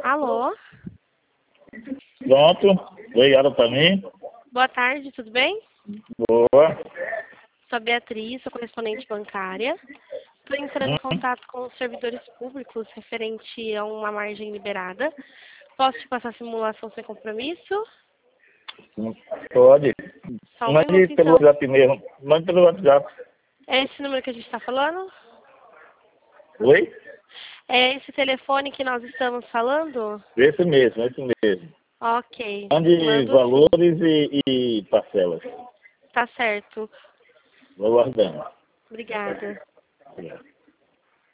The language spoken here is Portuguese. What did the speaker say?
Alô? Pronto, ligado para mim. Boa tarde, tudo bem? Boa. Sou a Beatriz, sou correspondente bancária. Estou entrando em contato com os servidores públicos referente a uma margem liberada. Posso te passar a simulação sem compromisso? Pode. Só um Mande minuto, pelo então. WhatsApp mesmo. Mande pelo WhatsApp. É esse número que a gente está falando? Oi? É esse telefone que nós estamos falando? Esse mesmo, esse mesmo. Ok, Mande mando sim. valores e parcelas. Tá certo. Vou aguardando. Obrigada. Obrigado.